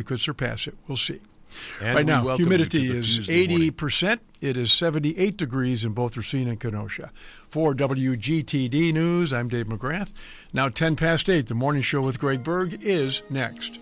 could surpass it. We'll see. And right now, humidity is Tuesday 80%. Morning. It is 78 degrees in both Racine and Kenosha. For WGTD News, I'm Dave McGrath. Now 10 past 8, the morning show with Greg Berg is next.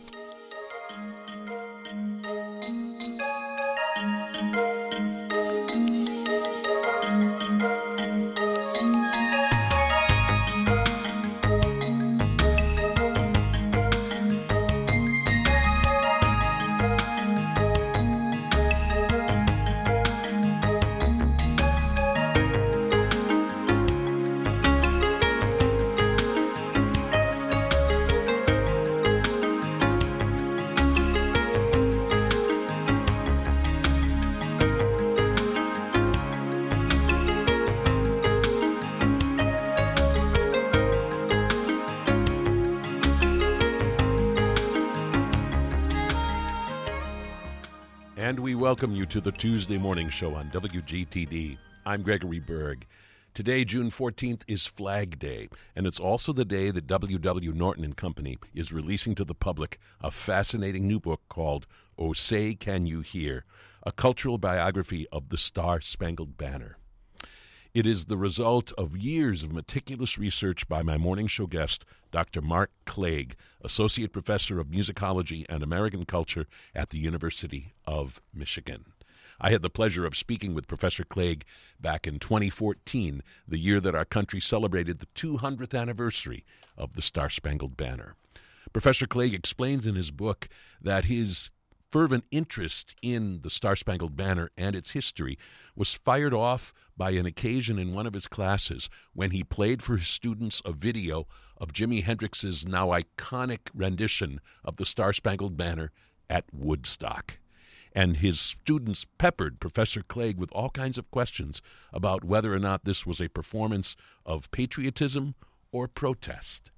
And we welcome you to the Tuesday Morning Show on WGTD. I'm Gregory Berg. Today, June 14th, is Flag Day, and it's also the day that W.W. Norton and Company is releasing to the public a fascinating new book called Oh Say Can You Hear, a cultural biography of the Star-Spangled Banner. It is the result of years of meticulous research by my morning show guest, Dr. Mark Clegg, Associate Professor of Musicology and American Culture at the University of Michigan. I had the pleasure of speaking with Professor Clegg back in 2014, the year that our country celebrated the 200th anniversary of the Star-Spangled Banner. Professor Clegg explains in his book that his fervent interest in the Star-Spangled Banner and its history was fired off by an occasion in one of his classes when he played for his students a video of Jimi Hendrix's now iconic rendition of the Star-Spangled Banner at Woodstock. And his students peppered Professor Clegg with all kinds of questions about whether or not this was a performance of patriotism or protest.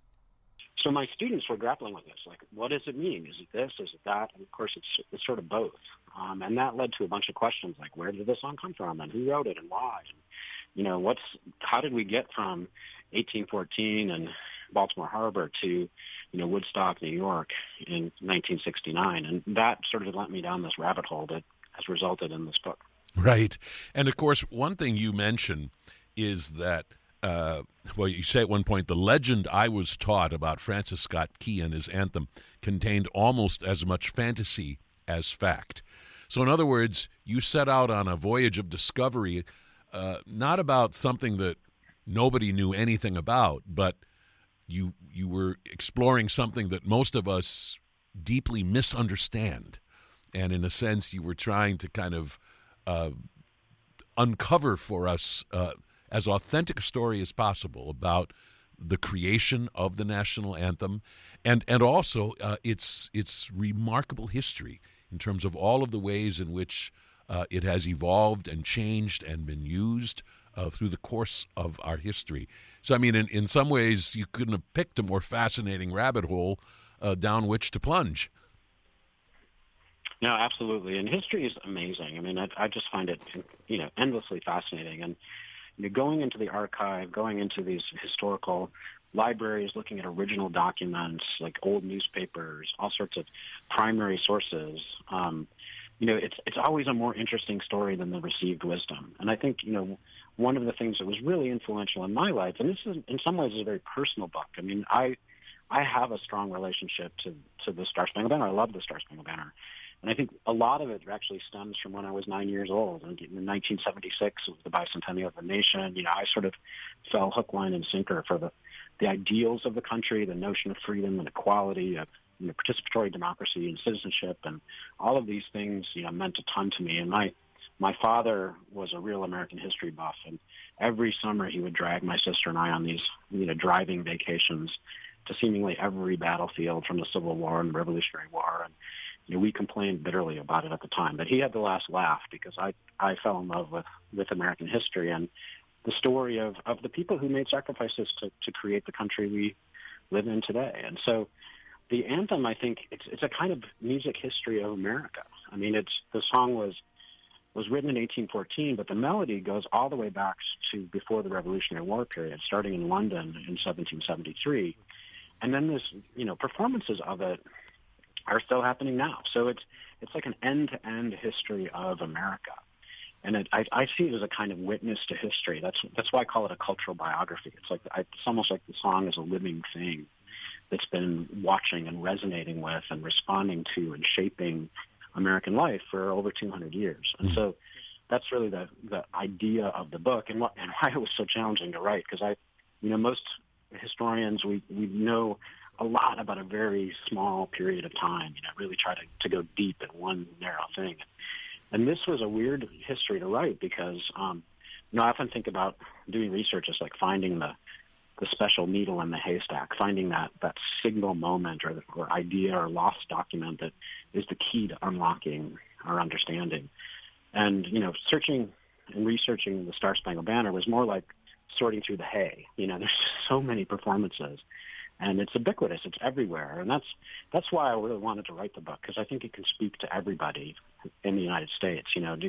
So my students were grappling with this, like, what does it mean? Is it this? Is it that? And of course, it's sort of both. And that led to a bunch of questions, like, where did this song come from, and who wrote it, and why? And, you know, how did we get from 1814 and Baltimore Harbor to, you know, Woodstock, New York in 1969? And that sort of led me down this rabbit hole that has resulted in this book. Right. And of course, one thing you mention is that you say at one point, the legend I was taught about Francis Scott Key and his anthem contained almost as much fantasy as fact. So in other words, you set out on a voyage of discovery, not about something that nobody knew anything about, but you were exploring something that most of us deeply misunderstand. And in a sense, you were trying to kind of uncover for us as authentic a story as possible about the creation of the national anthem and also its remarkable history in terms of all of the ways in which it has evolved and changed and been used through the course of our history. So, I mean, in some ways, you couldn't have picked a more fascinating rabbit hole down which to plunge. No, absolutely. And history is amazing. I mean, I just find it, you know, endlessly fascinating. And you're going into the archive, going into these historical libraries, looking at original documents like old newspapers, all sorts of primary sources. You know, it's always a more interesting story than the received wisdom. And I think, you know, one of the things that was really influential in my life, and this is in some ways is a very personal book. I mean, I have a strong relationship to the Star-Spangled Banner. I love the Star-Spangled Banner. And I think a lot of it actually stems from when I was 9 years old. In 1976, it was the bicentennial of the nation. You know, I sort of fell hook, line, and sinker for the ideals of the country, the notion of freedom and equality, of, you know, participatory democracy and citizenship, and all of these things, you know, meant a ton to me. And my father was a real American history buff, and every summer he would drag my sister and I on these, you know, driving vacations to seemingly every battlefield from the Civil War and the Revolutionary War. And you know, we complained bitterly about it at the time, but he had the last laugh because I fell in love with American history and the story of the people who made sacrifices to create the country we live in today. And so the anthem, I think, it's a kind of music history of America. I mean, the song was written in 1814, but the melody goes all the way back to before the Revolutionary War period, starting in London in 1773. And then this, you know, performances of it are still happening now. So it's like an end-to-end history of America. And I see it as a kind of witness to history. That's why I call it a cultural biography. It's almost like the song is a living thing that's been watching and resonating with and responding to and shaping American life for over 200 years. And so that's really the idea of the book and why it was so challenging to write, because most historians, we know a lot about a very small period of time, really try to go deep in one narrow thing. And this was a weird history to write because, I often think about doing research as like finding the special needle in the haystack, finding that signal moment or idea or lost document that is the key to unlocking our understanding. And, searching and researching the Star-Spangled Banner was more like sorting through the hay. There's just so many performances. And it's ubiquitous. It's everywhere. And that's why I really wanted to write the book, because I think it can speak to everybody in the United States.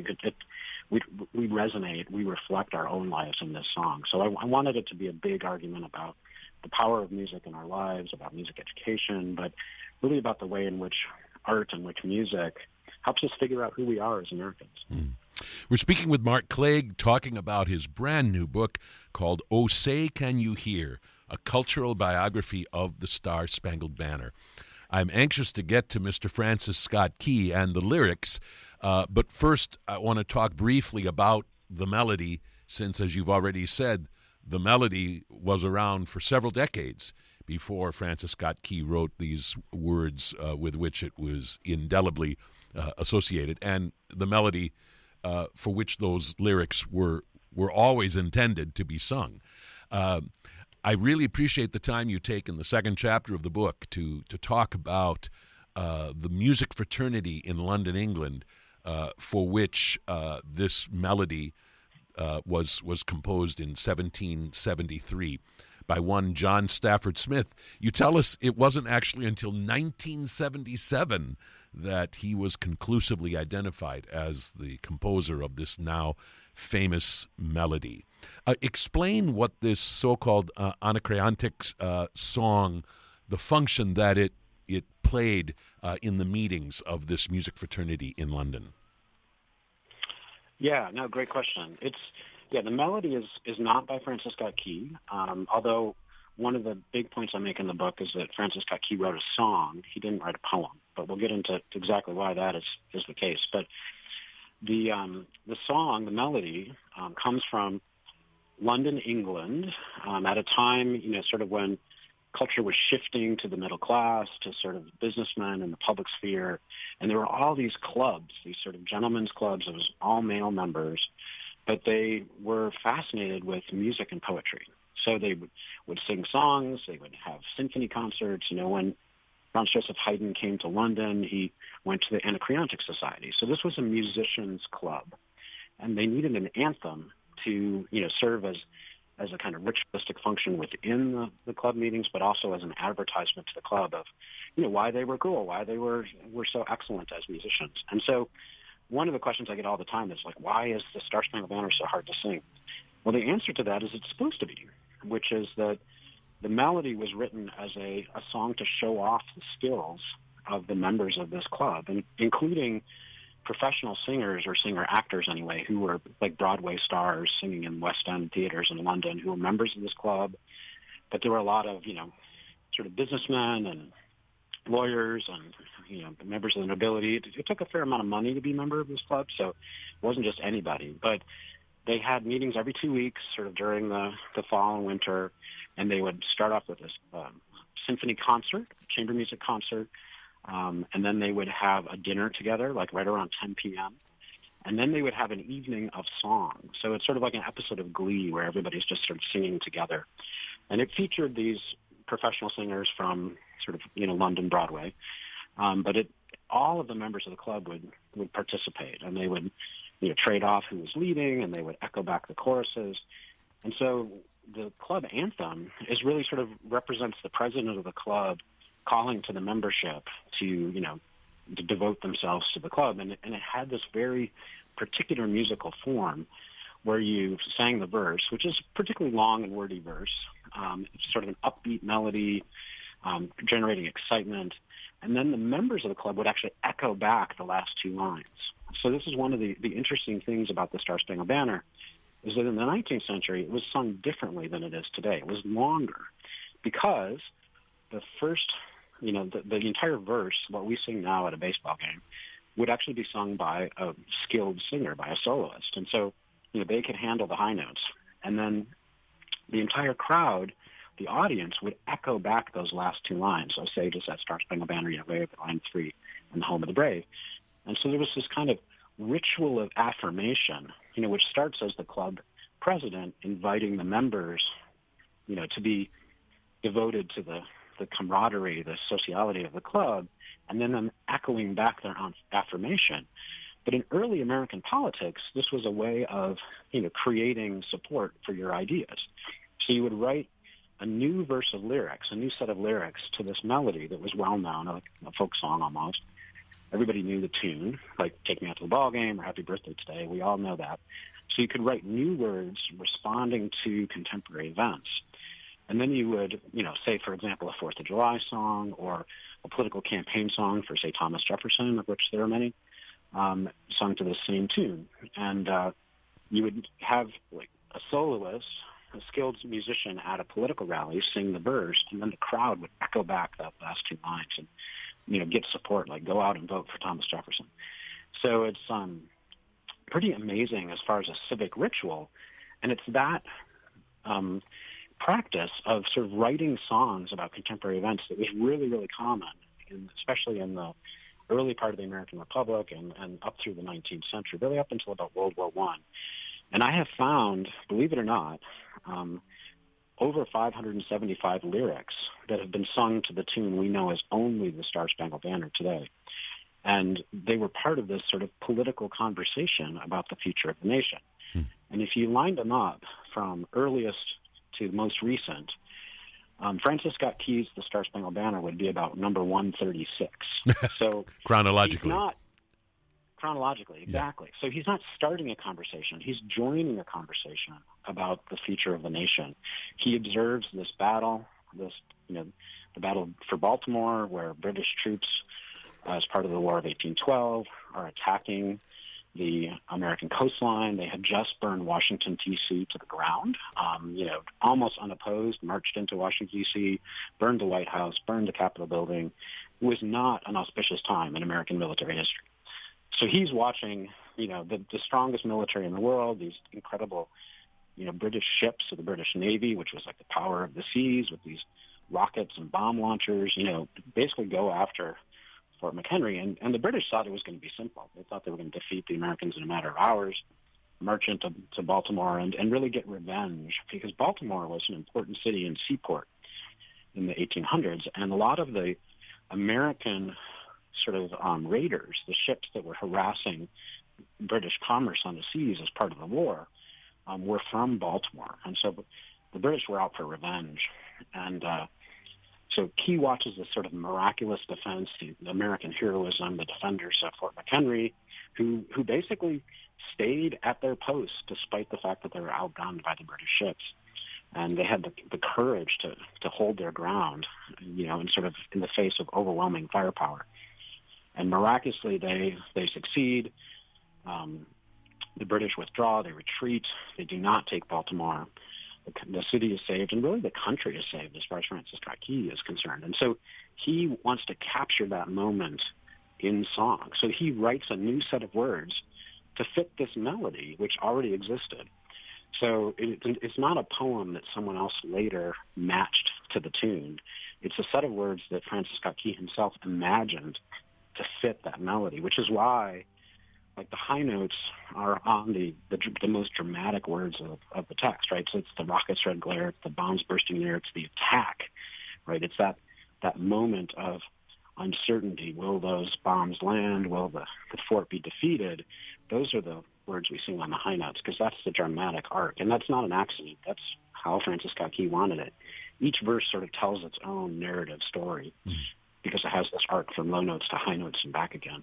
We resonate. We reflect our own lives in this song. So I wanted it to be a big argument about the power of music in our lives, about music education, but really about the way in which art and which music helps us figure out who we are as Americans. We're speaking with Mark Clegg, talking about his brand new book called Oh Say Can You Hear? A cultural biography of the Star-Spangled Banner. I'm anxious to get to Mr. Francis Scott Key and the lyrics, but first I want to talk briefly about the melody, since, as you've already said, the melody was around for several decades before Francis Scott Key wrote these words with which it was indelibly associated, and the melody for which those lyrics were always intended to be sung. I really appreciate the time you take in the second chapter of the book to talk about the music fraternity in London, England, for which this melody was composed in 1773 by one John Stafford Smith. You tell us it wasn't actually until 1977 that he was conclusively identified as the composer of this now famous melody. Explain what this so-called Anacreontic song, the function that it played in the meetings of this music fraternity in London. Yeah, no, great question. The melody is not by Francis Scott Key, although one of the big points I make in the book is that Francis Scott Key wrote a song. He didn't write a poem, but we'll get into exactly why that is the case. But the song, the melody, comes from London, England, at a time, sort of when culture was shifting to the middle class, to sort of businessmen in the public sphere. And there were all these clubs, these sort of gentlemen's clubs. It was all male members, but they were fascinated with music and poetry. So they would sing songs. They would have symphony concerts. When Franz Joseph Haydn came to London, he went to the Anacreontic Society. So this was a musicians' club, and they needed an anthem to serve as a kind of ritualistic function within the club meetings, but also as an advertisement to the club of why they were cool, why they were so excellent as musicians. And so one of the questions I get all the time is like, why is the Star-Spangled Banner so hard to sing? Well, the answer to that is it's supposed to be, which is that the melody was written as a song to show off the skills of the members of this club, and including professional singers or singer-actors anyway, who were like Broadway stars singing in West End theaters in London, who were members of this club. But there were a lot of, sort of businessmen and lawyers and, members of the nobility. It took a fair amount of money to be a member of this club, so it wasn't just anybody. But they had meetings every 2 weeks, sort of during the fall and winter, and they would start off with this symphony concert, chamber music concert, and then they would have a dinner together, like right around 10 p.m., and then they would have an evening of song. So it's sort of like an episode of Glee where everybody's just sort of singing together. And it featured these professional singers from sort of, London Broadway, but all of the members of the club would participate, and they would trade off who was leading, and they would echo back the choruses. And so the club anthem is really sort of represents the president of the club calling to the membership to devote themselves to the club. And it had this very particular musical form where you sang the verse, which is a particularly long and wordy verse. It's sort of an upbeat melody, generating excitement. And then the members of the club would actually echo back the last two lines. So this is one of the interesting things about the Star-Spangled Banner, is that in the 19th century, it was sung differently than it is today. It was longer because the first, the entire verse, what we sing now at a baseball game, would actually be sung by a skilled singer, by a soloist. And so, they could handle the high notes. And then the entire crowd, the audience, would echo back those last two lines. So say just that Star-Spangled Banner, way up at line 3 in the Home of the Brave. And so there was this kind of ritual of affirmation, which starts as the club president inviting the members, to be devoted to the camaraderie, the sociality of the club, and then them echoing back their own affirmation. But in early American politics, this was a way of, creating support for your ideas. So you would write a new verse of lyrics, a new set of lyrics to this melody that was well-known, like a folk song almost. Everybody knew the tune, like Take Me Out to the Ball Game or Happy Birthday Today. We all know that. So you could write new words responding to contemporary events. And then you would, say, for example, a 4th of July song or a political campaign song for, say, Thomas Jefferson, of which there are many, sung to the same tune. And you would have, like, a soloist, a skilled musician at a political rally sing the verse, and then the crowd would echo back that last two lines and, get support, like go out and vote for Thomas Jefferson. So it's pretty amazing as far as a civic ritual. And it's that practice of sort of writing songs about contemporary events that was really, really common, especially in the early part of the American Republic and up through the 19th century, really up until about World War I. And I have found, believe it or not, over 575 lyrics that have been sung to the tune we know as only the Star-Spangled Banner today. And they were part of this sort of political conversation about the future of the nation. And if you lined them up from earliest to most recent, Francis Scott Key's The Star-Spangled Banner would be about number 136. So chronologically. Chronologically, exactly. Yeah. So he's not starting a conversation. He's joining a conversation about the future of the nation. He observes this battle, the battle for Baltimore, where British troops, as part of the War of 1812, are attacking the American coastline. They had just burned Washington, D.C. to the ground, almost unopposed, marched into Washington, D.C., burned the White House, burned the Capitol building. It was not an auspicious time in American military history. So he's watching, the strongest military in the world, these incredible, British ships of the British Navy, which was like the power of the seas with these rockets and bomb launchers, basically go after Fort McHenry. And the British thought it was going to be simple. They thought they were going to defeat the Americans in a matter of hours, march into Baltimore and really get revenge, because Baltimore was an important city and seaport in the 1800s. And a lot of the American sort of raiders, the ships that were harassing British commerce on the seas as part of the war, were from Baltimore. And so the British were out for revenge. And so Key watches this sort of miraculous defense, the American heroism, the defenders of Fort McHenry, who basically stayed at their posts despite the fact that they were outgunned by the British ships. And they had the courage to hold their ground, and sort of in the face of overwhelming firepower. And miraculously, they succeed. The British withdraw. They retreat. They do not take Baltimore. The city is saved, and really the country is saved as far as Francis Scott Key is concerned. And so he wants to capture that moment in song. So he writes a new set of words to fit this melody, which already existed. So it's not a poem that someone else later matched to the tune. It's a set of words that Francis Scott Key himself imagined to fit that melody, which is why, like, the high notes are on the most dramatic words of the text, right? So it's the rocket's red glare, it's the bombs bursting in the air, it's the attack, right? It's that moment of uncertainty. Will those bombs land? Will the fort be defeated? Those are the words we sing on the high notes, because that's the dramatic arc. And that's not an accident. That's how Francis Scott Key wanted it. Each verse sort of tells its own narrative story because it has this arc from low notes to high notes and back again.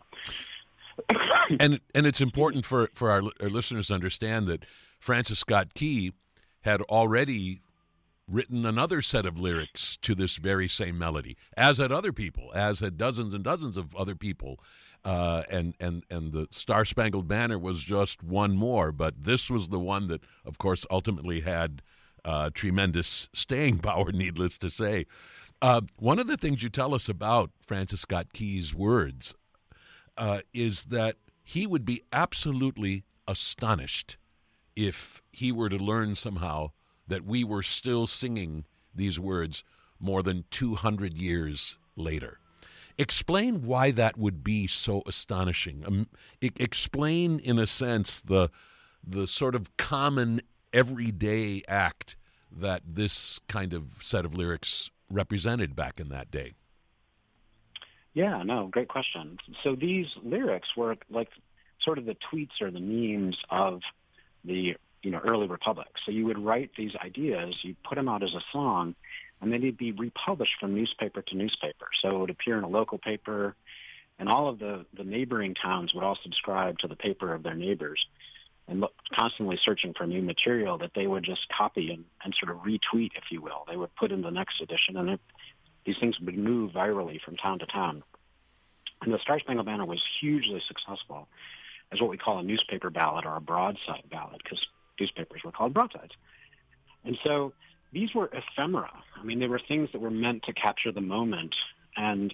And it's important for our listeners to understand that Francis Scott Key had already written another set of lyrics to this very same melody, as had other people, as had dozens and dozens of other people. And the Star Spangled Banner was just one more, but this was the one that, of course, ultimately had tremendous staying power, needless to say. One of the things you tell us about Francis Scott Key's words is that he would be absolutely astonished if he were to learn somehow that we were still singing these words more than 200 years later. Explain why that would be so astonishing. Explain, in a sense, the sort of common everyday act that this kind of set of lyrics represented back in that day. Yeah, no, great question. So these lyrics were like sort of the tweets or the memes of the early republic. So you would write these ideas, you put them out as a song, and then they'd be republished from newspaper to newspaper. So it would appear in a local paper, and all of the neighboring towns would all subscribe to the paper of their neighbors and constantly searching for new material that they would just copy and sort of retweet, if you will. They would put in the next edition, and these things would move virally from town to town. And the Star Spangled Banner was hugely successful as what we call a newspaper ballad or a broadside ballad, because newspapers were called broadsides. And so these were ephemera. I mean, they were things that were meant to capture the moment. And,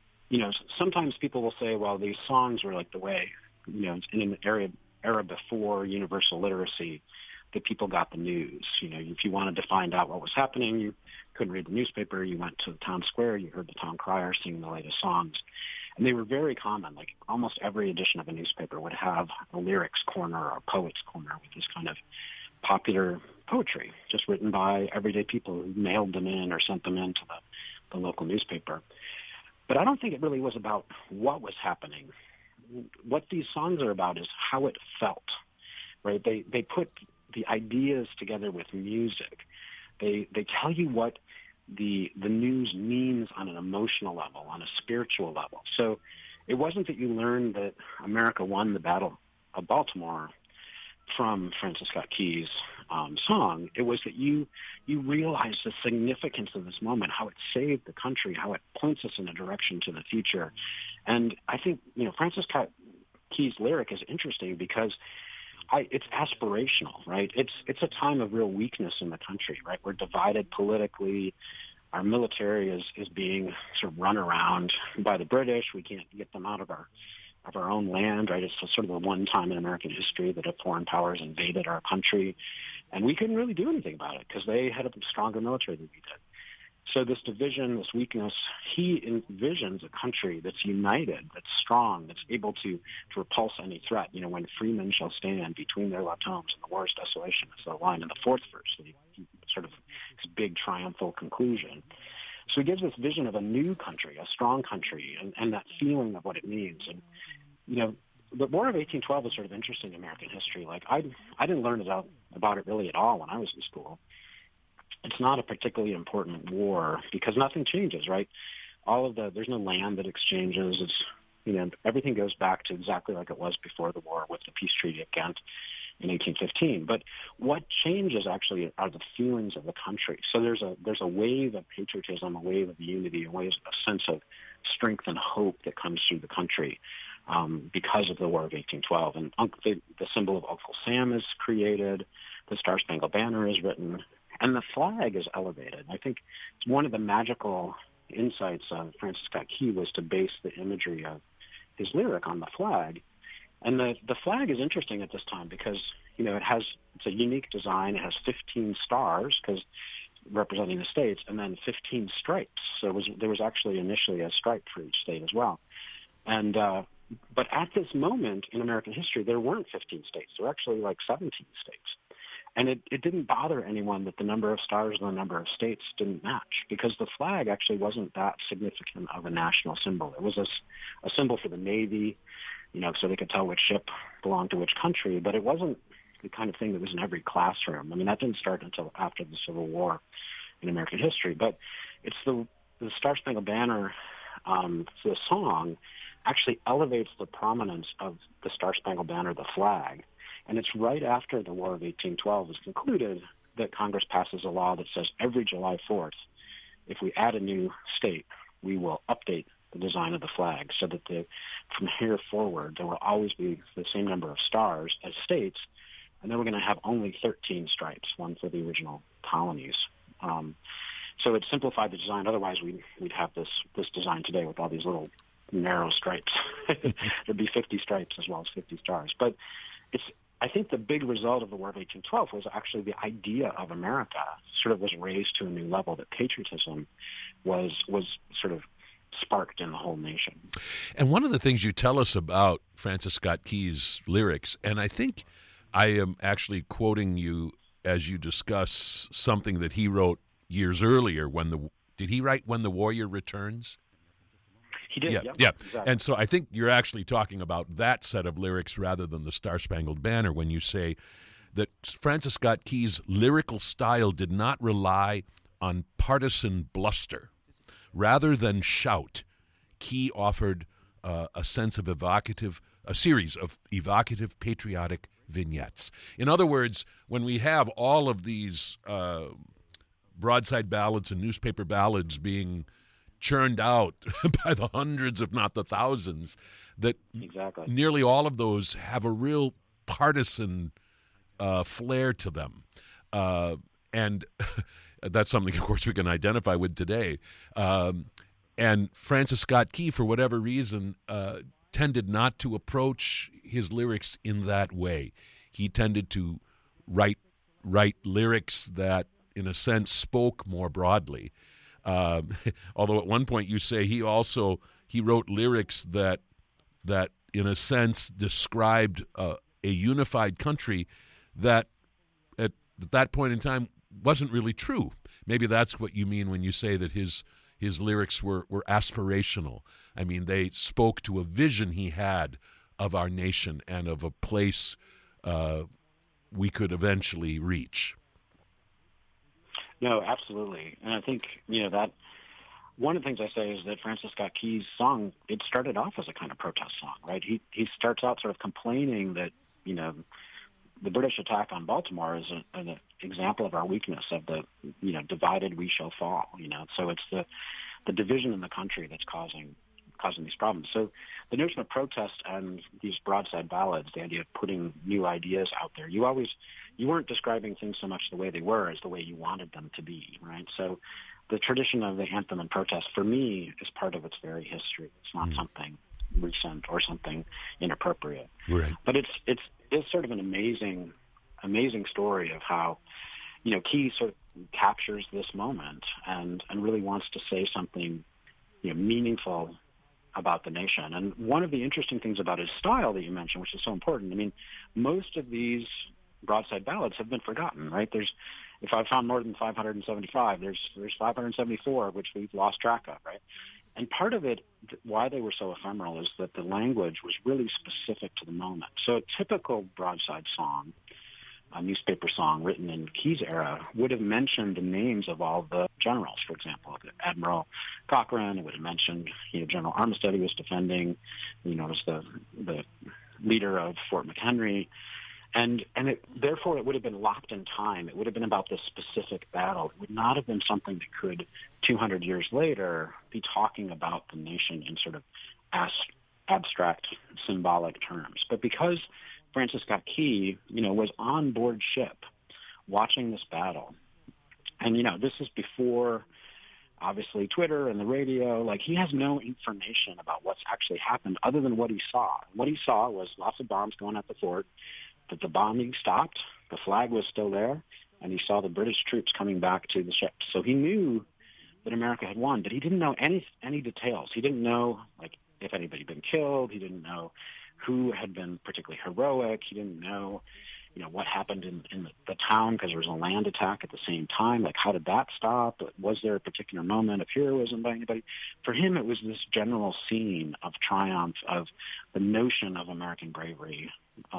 sometimes people will say, well, these songs were like the way, in an era before universal literacy, that people got the news. If you wanted to find out what was happening, you couldn't read the newspaper. You went to the town square. You heard the town crier singing the latest songs. And they were very common. Like almost every edition of a newspaper would have a lyrics corner or a poets corner with this kind of popular poetry, just written by everyday people who mailed them in or sent them into the local newspaper. But I don't think it really was about what was happening. What these songs are about is how it felt, right? They put the ideas together with music. They tell you what the news means on an emotional level, on a spiritual level. So it wasn't that you learned that America won the Battle of Baltimore from Francis Scott Key's song. It was that you realized the significance of this moment, how it saved the country, how it points us in a direction to the future. And I think, Francis Scott Key's lyric is interesting because it's aspirational, right? It's a time of real weakness in the country, right? We're divided politically. Our military is being sort of run around by the British. We can't get them out of our own land, right? It's sort of the one time in American history that a foreign power has invaded our country, and we couldn't really do anything about it because they had a stronger military than we did. So this division, this weakness, he envisions a country that's united, that's strong, that's able to repulse any threat. When freemen shall stand between their left homes and the war's desolation. It's the line in the fourth verse, sort of his big triumphal conclusion. So he gives this vision of a new country, a strong country, and that feeling of what it means. And, the War of 1812 is sort of interesting in American history. Like, I didn't learn about it really at all when I was in school. It's not a particularly important war because nothing changes, right? There's no land that exchanges. It's, everything goes back to exactly like it was before the war with the peace treaty at Ghent in 1815. But what changes actually are the feelings of the country. So there's a wave of patriotism, a wave of unity, a sense of strength and hope that comes through the country because of the War of 1812. And the symbol of Uncle Sam is created. The Star Spangled Banner is written. And the flag is elevated. I think it's one of the magical insights of Francis Scott Key was to base the imagery of his lyric on the flag. And the flag is interesting at this time because, it's a unique design. It has 15 stars because representing the states, and then 15 stripes. So there was actually initially a stripe for each state as well. And but at this moment in American history, there weren't 15 states. There were actually like 17 states. And it didn't bother anyone that the number of stars and the number of states didn't match because the flag actually wasn't that significant of a national symbol. It was a symbol for the Navy, so they could tell which ship belonged to which country, but it wasn't the kind of thing that was in every classroom. I mean, that didn't start until after the Civil War in American history. But it's the Star Spangled Banner, the song, actually elevates the prominence of the Star Spangled Banner, the flag. And it's right after the War of 1812 is concluded that Congress passes a law that says every July 4th, if we add a new state, we will update the design of the flag so that from here forward, there will always be the same number of stars as states, and then we're going to have only 13 stripes, one for the original colonies. So it simplified the design. Otherwise, we'd have this design today with all these little narrow stripes. There'd be 50 stripes as well as 50 stars. But I think the big result of the War of 1812 was actually the idea of America sort of was raised to a new level, that patriotism was sort of sparked in the whole nation. And one of the things you tell us about Francis Scott Key's lyrics, and I think I am actually quoting you as you discuss something that he wrote years earlier. Did he write When the Warrior Returns? He did, yeah. Exactly. And so I think you're actually talking about that set of lyrics rather than the Star-Spangled Banner when you say that Francis Scott Key's lyrical style did not rely on partisan bluster. Rather than shout, Key offered a series of evocative patriotic vignettes. In other words, when we have all of these broadside ballads and newspaper ballads being churned out by the hundreds, if not the thousands, that exactly. Nearly all of those have a real partisan flair to them. And that's something, of course, we can identify with today. And Francis Scott Key, for whatever reason, tended not to approach his lyrics in that way. He tended to write lyrics that, in a sense, spoke more broadly. Although at one point you say he wrote lyrics that in a sense described a unified country that at that point in time wasn't really true. Maybe that's what you mean when you say that his lyrics were aspirational. I mean, they spoke to a vision he had of our nation and of a place we could eventually reach. No, absolutely. And I think, that one of the things I say is that Francis Scott Key's song, it started off as a kind of protest song, right? He starts out sort of complaining that, the British attack on Baltimore is an example of our weakness, of the, divided we shall fall, So it's the division in the country that's causing these problems. So the notion of protest and these broadside ballads, the idea of putting new ideas out there, you weren't describing things so much the way they were as the way you wanted them to be, right? So the tradition of the anthem and protest, for me, is part of its very history. It's not something recent or something inappropriate. Right. But it's sort of an amazing story of how, Key sort of captures this moment and really wants to say something, meaningful about the nation. And one of the interesting things about his style that you mentioned, which is so important, I mean, most of these broadside ballads have been forgotten, right? If I found more than 575, there's 574, which we've lost track of, right? And part of it, why they were so ephemeral, is that the language was really specific to the moment. So a typical broadside song, a newspaper song written in Key's era, would have mentioned the names of all the generals, for example, Admiral Cochrane. It would have mentioned, General Armistead, who was defending, was the leader of Fort McHenry. And therefore, it would have been locked in time. It would have been about this specific battle. It would not have been something that could, 200 years later, be talking about the nation in sort of abstract, symbolic terms. But because Francis Scott Key, was on board ship watching this battle, and, this is before, obviously, Twitter and the radio, like, he has no information about what's actually happened other than what he saw. What he saw was lots of bombs going at the fort, that the bombing stopped, the flag was still there, and he saw the British troops coming back to the ships. So he knew that America had won, but he didn't know any details. He didn't know, like, if anybody had been killed. He didn't know who had been particularly heroic. He didn't know, what happened in the town, because there was a land attack at the same time. Like, how did that stop? Was there a particular moment of heroism by anybody? For him, it was this general scene of triumph, of the notion of American bravery,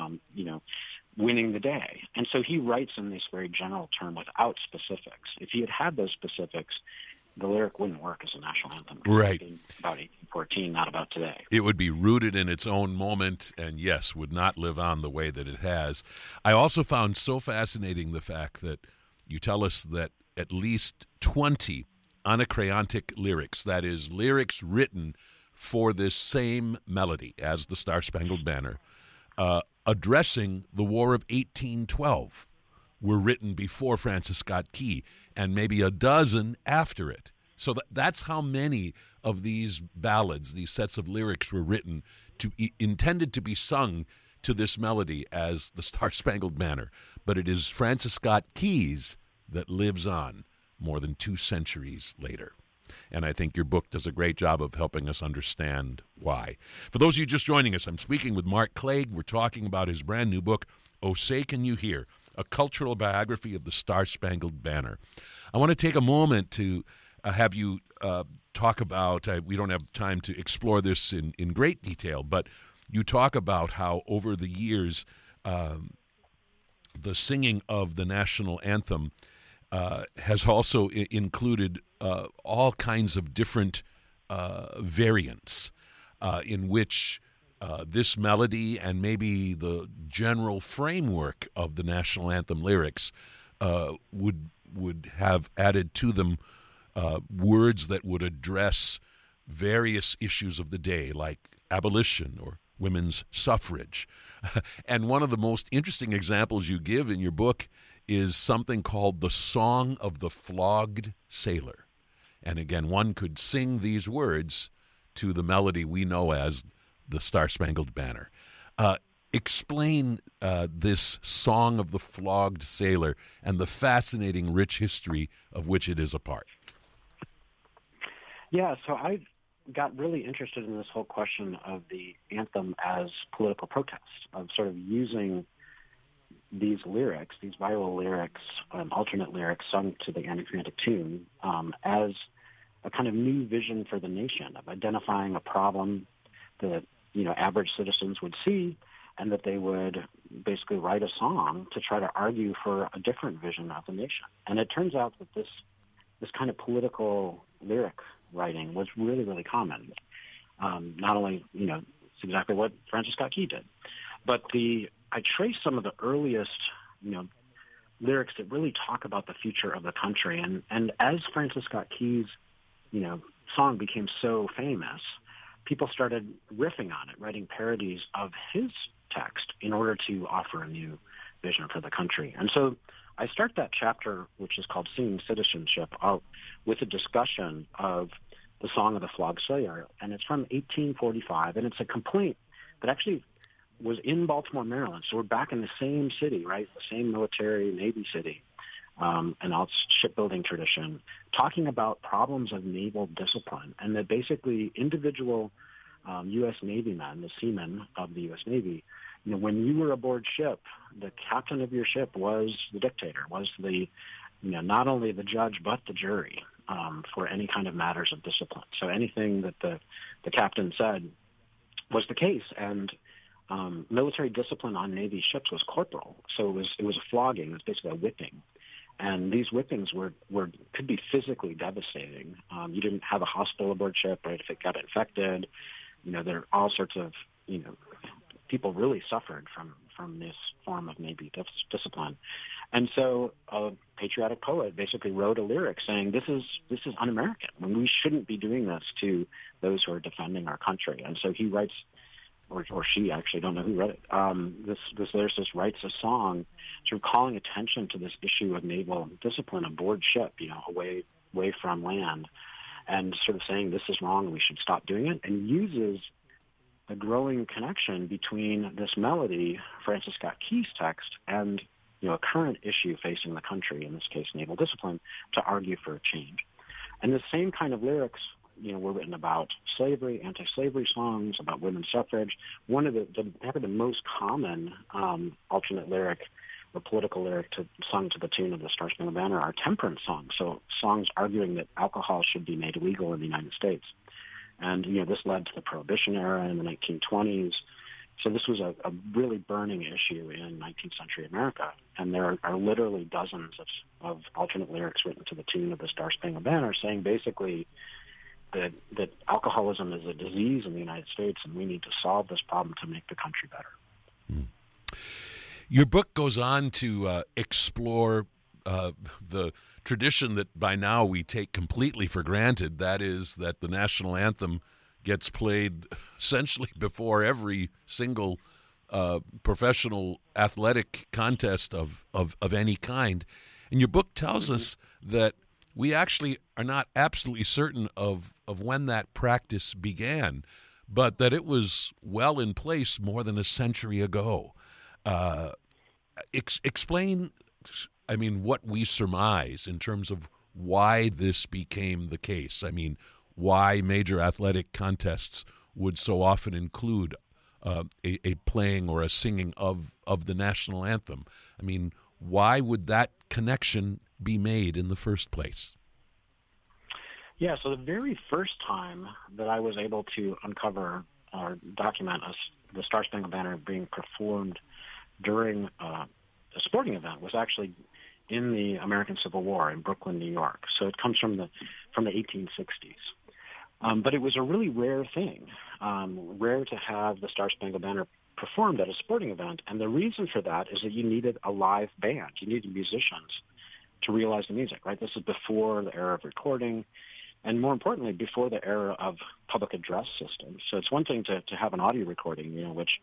winning the day. And so he writes in this very general term without specifics. If he had had those specifics, the lyric wouldn't work as a national anthem. Right. About 1814, not about today. It would be rooted in its own moment and, yes, would not live on the way that it has. I also found so fascinating the fact that you tell us that at least 20 anacreontic lyrics, that is, lyrics written for this same melody as the Star-Spangled Banner, addressing the War of 1812, were written before Francis Scott Key, and maybe a dozen after it. So that's how many of these ballads, these sets of lyrics, were written intended to be sung to this melody as the Star-Spangled Banner. But it is Francis Scott Key's that lives on more than 2 centuries later. And I think your book does a great job of helping us understand why. For those of you just joining us, I'm speaking with Mark Clague. We're talking about his brand new book, Oh Say Can You Hear? A Cultural Biography of the Star-Spangled Banner. I want to take a moment to have you talk about, we don't have time to explore this in great detail, but you talk about how over the years the singing of the national anthem has also included all kinds of different variants in which this melody and maybe the general framework of the national anthem lyrics would have added to them words that would address various issues of the day, like abolition or women's suffrage. And one of the most interesting examples you give in your book is something called the Song of the Flogged Sailor. And again, one could sing these words to the melody we know as the Star-Spangled Banner. Explain this Song of the Flogged Sailor and the fascinating rich history of which it is a part. Yeah, so I got really interested in this whole question of the anthem as political protest, of sort of using these lyrics, these viral lyrics, alternate lyrics sung to the anacreontic tune, as a kind of new vision for the nation, of identifying a problem that average citizens would see, and that they would basically write a song to try to argue for a different vision of the nation. And it turns out that this kind of political lyric writing was really, really common. Not only, it's exactly what Francis Scott Key did, but I traced some of the earliest, lyrics that really talk about the future of the country. And as Francis Scott Key's, song became so famous, people started riffing on it, writing parodies of his text in order to offer a new vision for the country. And so I start that chapter, which is called Singing Citizenship, out with a discussion of the Song of the Flogged Sailor. And it's from 1845, and it's a complaint that actually was in Baltimore, Maryland. So we're back in the same city, right? The same military, Navy city, and all its shipbuilding tradition, talking about problems of naval discipline, and that basically individual U.S. Navy men, the seamen of the U.S. Navy, when you were aboard ship, the captain of your ship was the dictator, was the, not only the judge but the jury for any kind of matters of discipline. So anything that the captain said was the case, and military discipline on Navy ships was corporal. So it was a flogging. It was basically a whipping. And these whippings could be physically devastating. You didn't have a hospital aboard ship, right? If it got infected, there are all sorts of, people really suffered from this form of Navy discipline. And so a patriotic poet basically wrote a lyric saying, this is un-American. I mean, we shouldn't be doing this to those who are defending our country. And so he writes, or she, actually, don't know who wrote it, this lyricist writes a song sort of calling attention to this issue of naval discipline aboard ship, away from land, and sort of saying this is wrong and we should stop doing it, and uses the growing connection between this melody, Francis Scott Key's text, and a current issue facing the country, in this case naval discipline, to argue for a change. And the same kind of lyrics were written about slavery, anti-slavery songs, about women's suffrage. One of the most common alternate lyric or political lyric sung to the tune of the Star-Spangled Banner are temperance songs, so songs arguing that alcohol should be made illegal in the United States. And, this led to the Prohibition era in the 1920s. So this was a really burning issue in 19th century America. And there are literally dozens of alternate lyrics written to the tune of the Star-Spangled Banner saying basically that alcoholism is a disease in the United States, and we need to solve this problem to make the country better. Your book goes on to explore the tradition that by now we take completely for granted, that is that the national anthem gets played essentially before every single professional athletic contest of any kind. And your book tells us that we actually are not absolutely certain of when that practice began, but that it was well in place more than a century ago. Explain, I mean, what we surmise in terms of why this became the case. I mean, why major athletic contests would so often include a playing or a singing of the national anthem. I mean, why would that connection be made in the first place? Yeah, so the very first time that I was able to uncover or document the Star Spangled Banner being performed during a sporting event was actually in the American Civil War in Brooklyn, New York. So it comes from the 1860s. But it was a really rare thing, rare to have the Star Spangled Banner performed at a sporting event. And the reason for that is that you needed a live band. You needed musicians to realize the music, right? This is before the era of recording, and more importantly, before the era of public address systems. So it's one thing to have an audio recording, which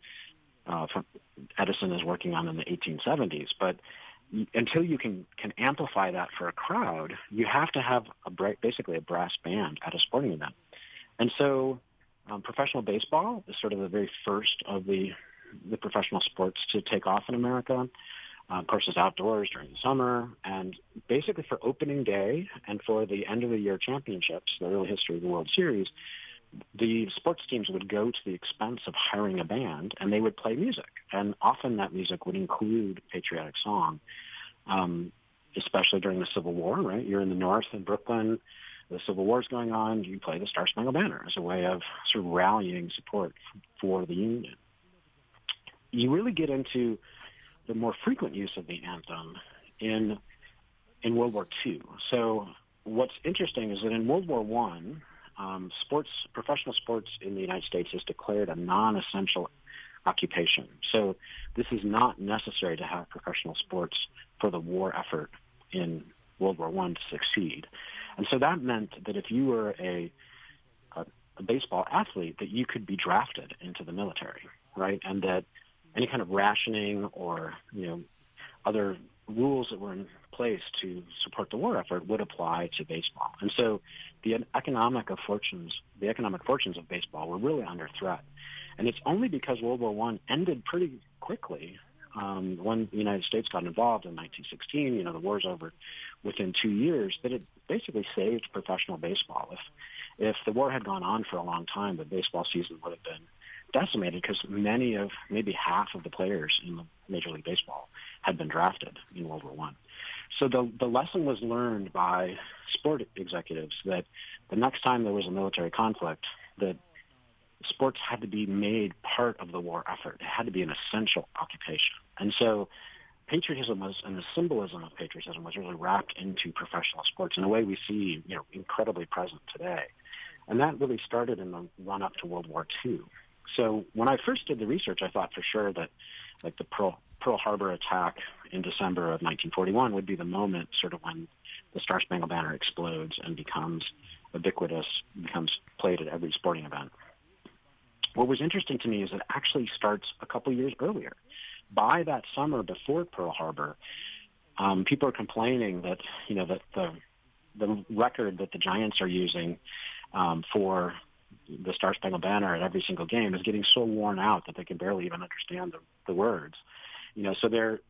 Edison is working on in the 1870s, but until you can amplify that for a crowd, you have to have basically a brass band at a sporting event. And so professional baseball is sort of the very first of the professional sports to take off in America. Of course, it's outdoors during the summer, and basically for opening day and for the end of the year championships, the early history of the World Series, the sports teams would go to the expense of hiring a band, and they would play music. And often that music would include patriotic song, especially during the Civil War, right? You're in the North in Brooklyn, the Civil War is going on, you play the Star Spangled Banner as a way of sort of rallying support for the Union. You really get into the more frequent use of the anthem in World War II. So what's interesting is that in World War I, professional sports in the United States is declared a non-essential occupation. So this is not necessary to have professional sports for the war effort in World War I to succeed. And so that meant that if you were a baseball athlete, that you could be drafted into the military, right? And that any kind of rationing or, other rules that were in place to support the war effort would apply to baseball. And so the economic fortunes of baseball were really under threat. And it's only because World War I ended pretty quickly when the United States got involved in 1916, the war's over within 2 years, that it basically saved professional baseball. If the war had gone on for a long time, the baseball season would have been decimated because maybe half of the players in the Major League Baseball had been drafted in World War I. So the lesson was learned by sport executives that the next time there was a military conflict, that sports had to be made part of the war effort. It had to be an essential occupation. And so patriotism and the symbolism of patriotism was really wrapped into professional sports in a way we see, incredibly present today. And that really started in the run-up to World War II. So when I first did the research, I thought for sure that like the Pearl Harbor attack in December of 1941 would be the moment sort of when the Star Spangled Banner explodes and becomes ubiquitous, becomes played at every sporting event. What was interesting to me is it actually starts a couple years earlier. By that summer before Pearl Harbor, people are complaining that, that the record that the Giants are using for the Star Spangled Banner at every single game is getting so worn out that they can barely even understand the words. So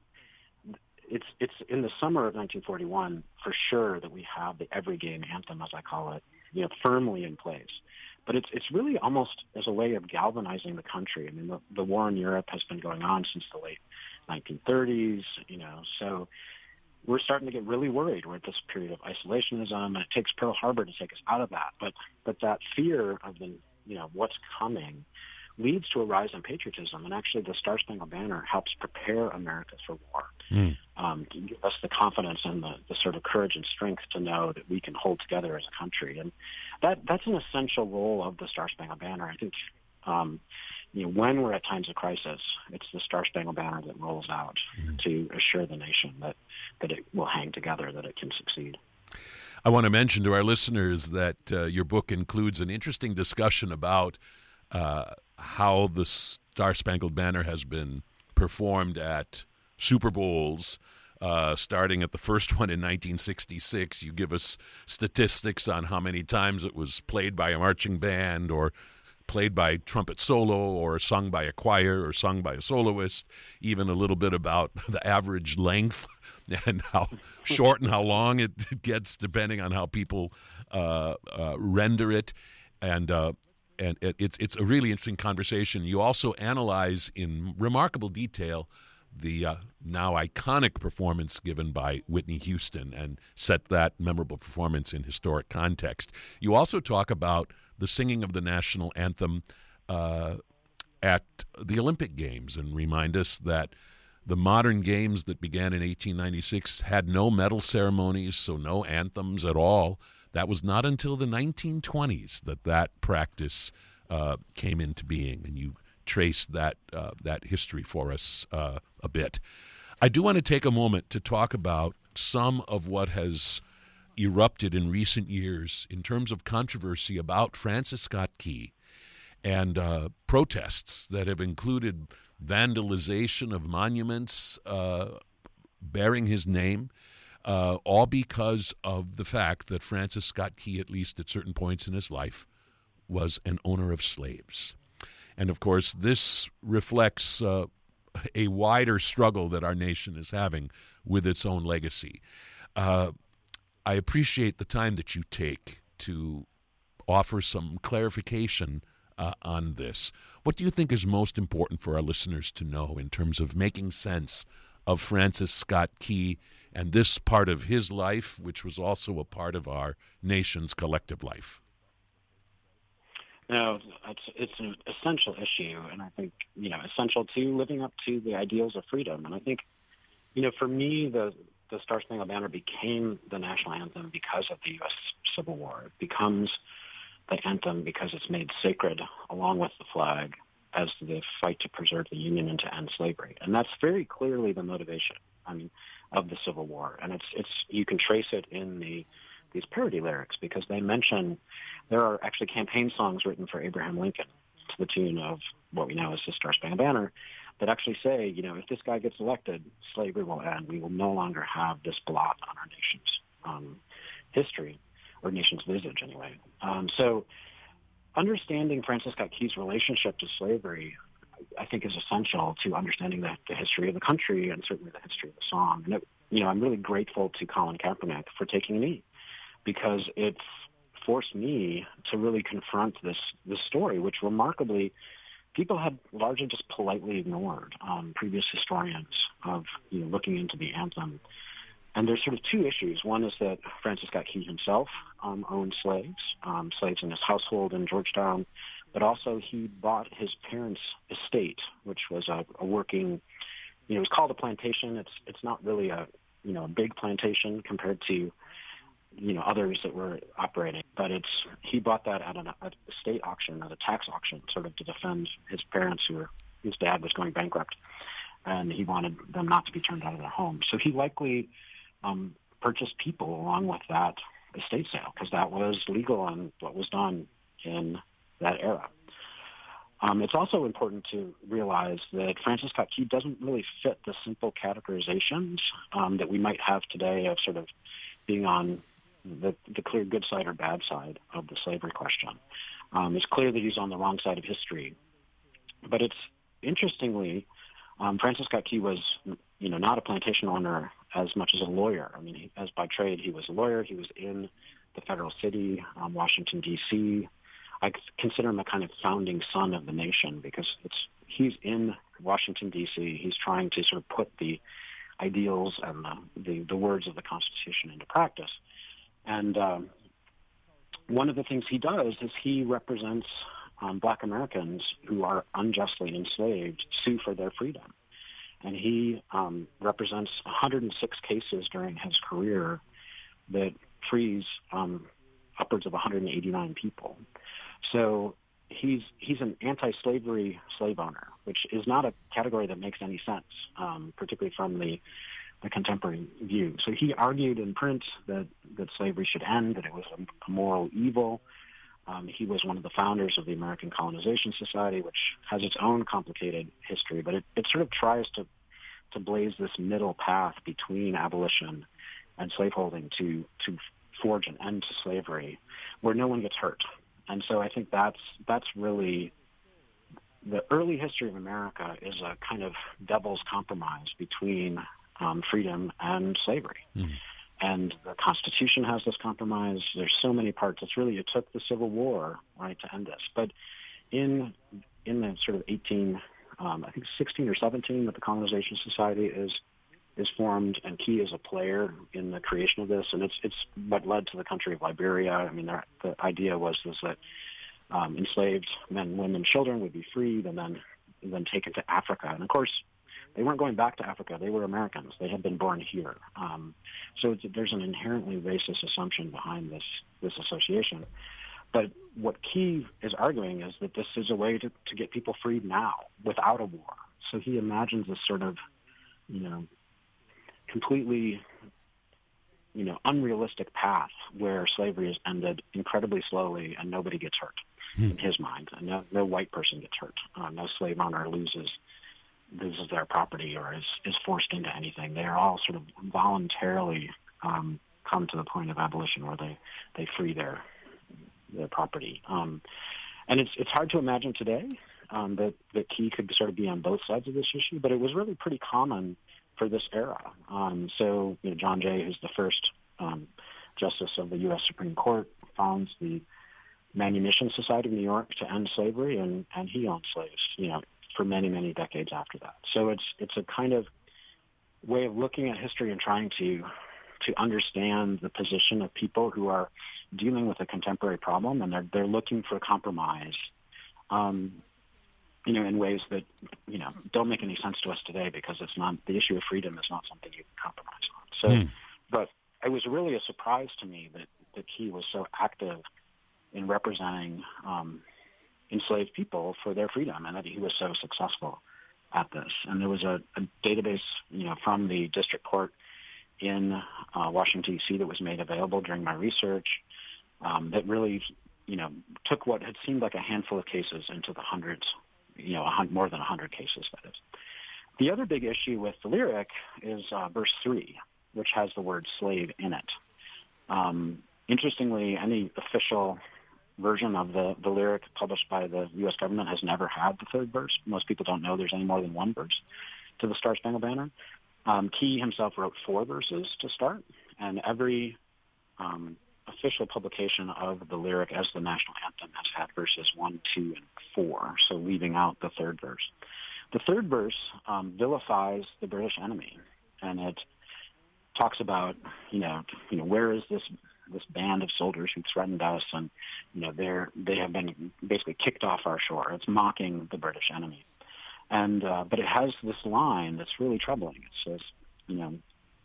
it's in the summer of 1941 for sure that we have the every game anthem, as I call it, firmly in place. But it's really almost as a way of galvanizing the country. I mean, the war in Europe has been going on since the late 1930s, so we're starting to get really worried. We're at this period of isolationism, and it takes Pearl Harbor to take us out of that. But that fear of what's coming leads to a rise in patriotism, and actually the Star Spangled Banner helps prepare America for war, to give us the confidence and the sort of courage and strength to know that we can hold together as a country. And that's an essential role of the Star Spangled Banner. I think when we're at times of crisis, it's the Star Spangled Banner that rolls out to assure the nation that it will hang together, that it can succeed. I want to mention to our listeners that your book includes an interesting discussion about how the Star Spangled Banner has been performed at Super Bowls, starting at the first one in 1966. You give us statistics on how many times it was played by a marching band or played by trumpet solo or sung by a choir or sung by a soloist, even a little bit about the average length and how short and how long it gets depending on how people render it. And it's a really interesting conversation. You also analyze in remarkable detail the now iconic performance given by Whitney Houston and set that memorable performance in historic context. You also talk about the singing of the national anthem at the Olympic Games and remind us that the modern games that began in 1896 had no medal ceremonies, so no anthems at all. That was not until the 1920s that practice came into being, and you trace that history for us a bit. I do want to take a moment to talk about some of what has erupted in recent years in terms of controversy about Francis Scott Key and protests that have included vandalization of monuments bearing his name, all because of the fact that Francis Scott Key, at least at certain points in his life, was an owner of slaves. And, of course, this reflects a wider struggle that our nation is having with its own legacy. I appreciate the time that you take to offer some clarification on this. What do you think is most important for our listeners to know in terms of making sense of Francis Scott Key and this part of his life, which was also a part of our nation's collective life? No, it's an essential issue, and I think, essential to living up to the ideals of freedom. And I think, for me, the Star Spangled Banner became the national anthem because of the U.S. Civil War. It becomes the anthem because it's made sacred along with the flag as the fight to preserve the Union and to end slavery. And that's very clearly the motivation, of the Civil War. And it's you can trace it in these parody lyrics because they mention there are actually campaign songs written for Abraham Lincoln to the tune of what we know as the Star Spangled Banner that actually say, if this guy gets elected, slavery will end. We will no longer have this blot on our nation's history, or nation's visage anyway. So understanding Francis Scott Key's relationship to slavery, I think, is essential to understanding the history of the country and certainly the history of the song. And, I'm really grateful to Colin Kaepernick for taking a knee because it forced me to really confront this story, which remarkably people had largely just politely ignored, previous historians of looking into the anthem. And there's sort of two issues. One is that Francis Scott Key himself owned slaves in his household in Georgetown, but also he bought his parents' estate, which was a working, it was called a plantation. It's not really a big plantation compared to others that were operating, but he bought that at a state auction, at a tax auction, sort of to defend his parents his dad was going bankrupt, and he wanted them not to be turned out of their home. So he likely purchased people along with that estate sale because that was legal and what was done in that era. It's also important to realize that Francis Scott Key doesn't really fit the simple categorizations that we might have today of sort of being on the clear good side or bad side of the slavery question. It's clear that he's on the wrong side of history. But it's interestingly, Francis Scott Key was, not a plantation owner as much as a lawyer. As by trade, he was a lawyer. He was in the federal city, Washington, D.C. I consider him a kind of founding son of the nation because he's in Washington, D.C. He's trying to sort of put the ideals and the words of the Constitution into practice. And one of the things he does is he represents Black Americans who are unjustly enslaved sue for their freedom. And he represents 106 cases during his career that frees upwards of 189 people. So he's an anti-slavery slave owner, which is not a category that makes any sense, particularly from the contemporary view. So he argued in print that slavery should end, that it was a moral evil. He was one of the founders of the American Colonization Society, which has its own complicated history, but it sort of tries to blaze this middle path between abolition and slaveholding to forge an end to slavery where no one gets hurt. And so I think that's really the early history of America is a kind of devil's compromise between freedom and slavery. Mm. And the Constitution has this compromise. There's so many parts. It took the Civil War, right, to end this. But in the sort of 16 or 17 that the Colonization Society is formed, and Key is a player in the creation of this, and it's what led to the country of Liberia. I mean, the idea was that enslaved men, women, children would be freed and then taken to Africa. And of course, they weren't going back to Africa. They were Americans. They had been born here. So there's an inherently racist assumption behind this association. But what Key is arguing is that this is a way to get people freed now without a war. So he imagines this sort of, completely, unrealistic path where slavery is ended incredibly slowly and nobody gets hurt in his mind. And no white person gets hurt. No slave owner loses their property or is forced into anything. They are all sort of voluntarily come to the point of abolition where they free their property. And it's hard to imagine today that Key could sort of be on both sides of this issue, but it was really pretty common for this era. So John Jay, who's the first justice of the U.S. Supreme Court, founds the Manumission Society of New York to end slavery, and he owned slaves, for many, many decades after that. So it's a kind of way of looking at history and trying to understand the position of people who are dealing with a contemporary problem, and they're looking for compromise, in ways that, don't make any sense to us today because it's not, the issue of freedom is not something you can compromise on. So, but it was really a surprise to me that Key was so active in representing enslaved people for their freedom, and that he was so successful at this. And there was a database, from the district court in Washington, D.C. that was made available during my research that really, took what had seemed like a handful of cases into the hundreds, more than 100 cases, that is. The other big issue with the lyric is verse 3, which has the word slave in it. Interestingly, any official version of the lyric published by the U.S. government has never had the third verse. Most people don't know there's any more than one verse to the Star Spangled Banner. Key himself wrote 4 verses to start, and every official publication of the lyric as the national anthem has had verses 1, 2, and 4, so leaving out the third verse. The third verse vilifies the British enemy, and it talks about, where is this band of soldiers who threatened us, and they have been basically kicked off our shore. It's mocking the British enemy, and but it has this line that's really troubling. It says,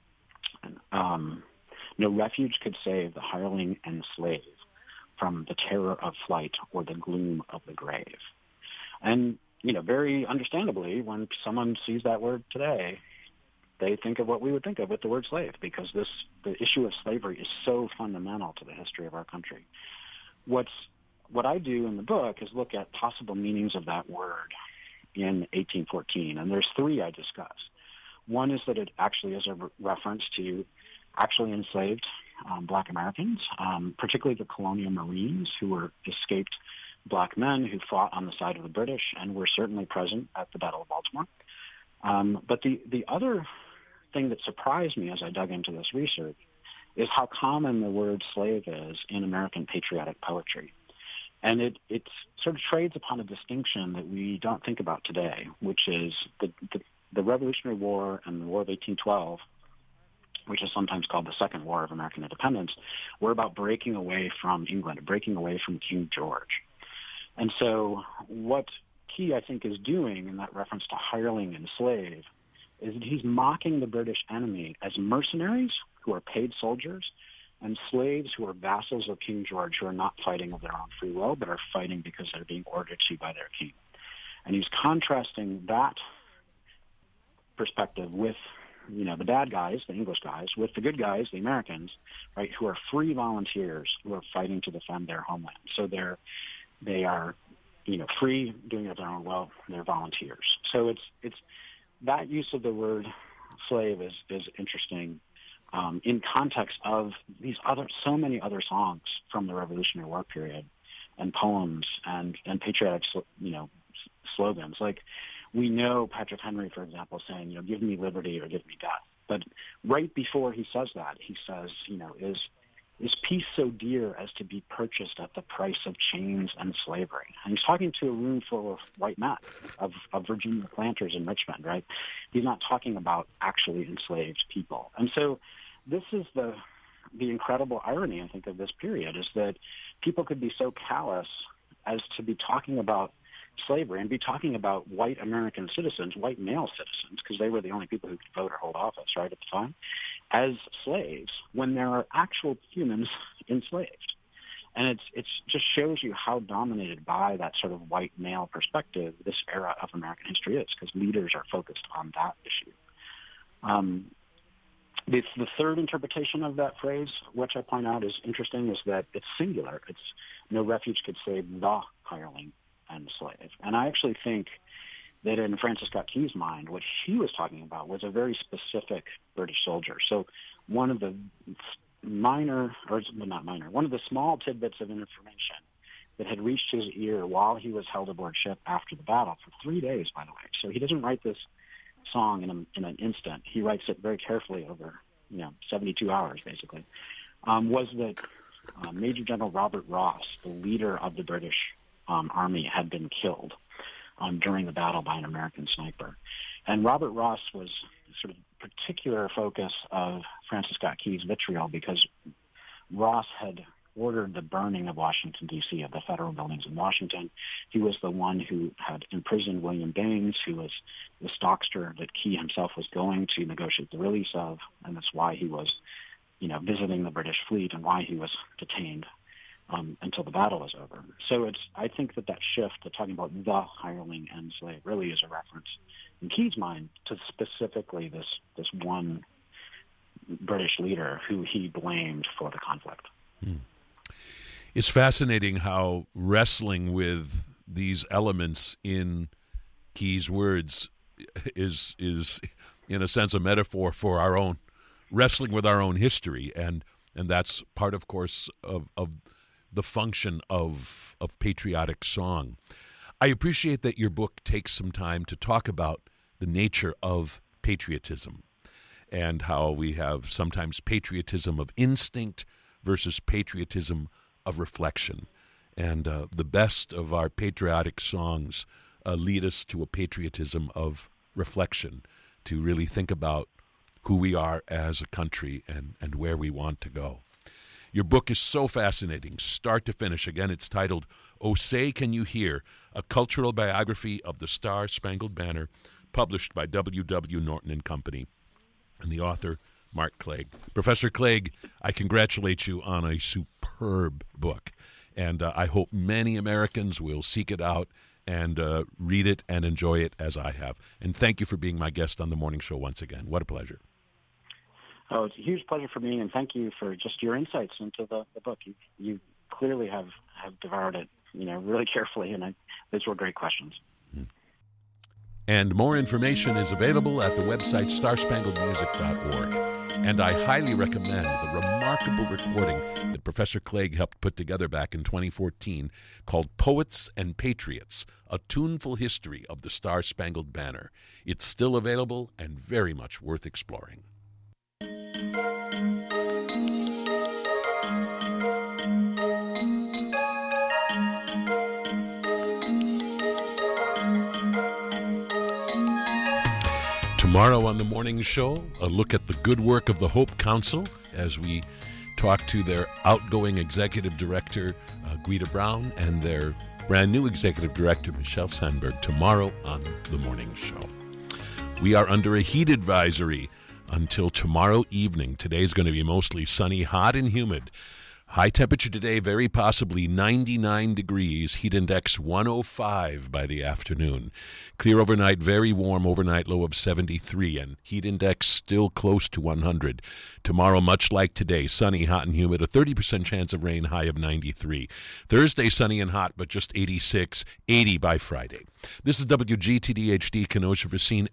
no refuge could save the hireling and slave from the terror of flight or the gloom of the grave. And very understandably, when someone sees that word today, they think of what we would think of with the word slave, because the issue of slavery is so fundamental to the history of our country. What I do in the book is look at possible meanings of that word in 1814, and there's 3 I discuss. One is that it actually is a reference to actually enslaved Black Americans, particularly the colonial Marines, who were escaped Black men who fought on the side of the British and were certainly present at the Battle of Baltimore. But the other thing that surprised me as I dug into this research is how common the word slave is in American patriotic poetry. And it sort of trades upon a distinction that we don't think about today, which is the Revolutionary War and the War of 1812, which is sometimes called the Second War of American Independence, were about breaking away from England, breaking away from King George. And so what Key, I think, is doing in that reference to hireling and slave is that he's mocking the British enemy as mercenaries who are paid soldiers and slaves who are vassals of King George, who are not fighting of their own free will, but are fighting because they're being ordered to by their king. And he's contrasting that perspective with, the bad guys, the English guys, with the good guys, the Americans, right, who are free volunteers who are fighting to defend their homeland. So they are, free, doing it of their own will. They're volunteers. So it's that use of the word slave is interesting in context of so many other songs from the Revolutionary War period, and poems and patriotic, slogans. Like, we know Patrick Henry, for example, saying, give me liberty or give me death. But right before he says that, he says, is peace so dear as to be purchased at the price of chains and slavery? And he's talking to a room full of white men, of Virginia planters in Richmond, right? He's not talking about actually enslaved people. And so this is the incredible irony, I think, of this period, is that people could be so callous as to be talking about slavery and be talking about white American citizens, white male citizens, because they were the only people who could vote or hold office, right, at the time, as slaves, when there are actual humans enslaved. And it just shows you how dominated by that sort of white male perspective this era of American history is, because leaders are focused on that issue. The third interpretation of that phrase, which I point out is interesting, is that it's singular. It's no refuge could save the hireling and slave. And I actually think that in Francis Scott Key's mind, what he was talking about was a very specific British soldier. So one of the one of the small tidbits of information that had reached his ear while he was held aboard ship after the battle for 3 days, by the way. So he doesn't write this song in an instant. He writes it very carefully over 72 hours, basically, was that Major General Robert Ross, the leader of the British Army, had been killed during the battle by an American sniper. And Robert Ross was sort of particular focus of Francis Scott Key's vitriol, because Ross had ordered the burning of Washington, D.C., of the federal buildings in Washington. He was the one who had imprisoned William Baines, who was the stockster that Key himself was going to negotiate the release of, and that's why he was, visiting the British fleet and why he was detained until the battle was over. So I think that shift to talking about the hireling and slave really is a reference in Key's mind to specifically this one British leader who he blamed for the conflict. It's fascinating how wrestling with these elements in Key's words is in a sense a metaphor for our own wrestling with our own history, and that's part, of course, of the function of patriotic song. I appreciate that your book takes some time to talk about the nature of patriotism and how we have sometimes patriotism of instinct versus patriotism of reflection. And the best of our patriotic songs lead us to a patriotism of reflection, to really think about who we are as a country and where we want to go. Your book is so fascinating, start to finish. Again, it's titled, "Oh Say Can You Hear?, A Cultural Biography of the Star-Spangled Banner," published by W.W. Norton and Company, and the author, Mark Clegg. Professor Clegg, I congratulate you on a superb book, and I hope many Americans will seek it out and read it and enjoy it as I have. And thank you for being my guest on The Morning Show once again. What a pleasure. Oh, it's a huge pleasure for me, and thank you for just your insights into the book. You clearly have devoured it, really carefully, and those were great questions. And more information is available at the website starspangledmusic.org. And I highly recommend the remarkable recording that Professor Clegg helped put together back in 2014 called Poets and Patriots, A Tuneful History of the Star-Spangled Banner. It's still available and very much worth exploring. Tomorrow on The Morning Show, a look at the good work of the Hope Council as we talk to their outgoing executive director, Guida Brown, and their brand new executive director, Michelle Sandberg, tomorrow on The Morning Show. We are under a heat advisory until tomorrow evening. Today's going to be mostly sunny, hot and humid. High temperature today, very possibly 99 degrees, heat index 105 by the afternoon. Clear overnight, very warm overnight, low of 73, and heat index still close to 100. Tomorrow, much like today, sunny, hot and humid, a 30% chance of rain, high of 93. Thursday, sunny and hot, but just 86, 80 by Friday. This is WGTD HD Kenosha Racine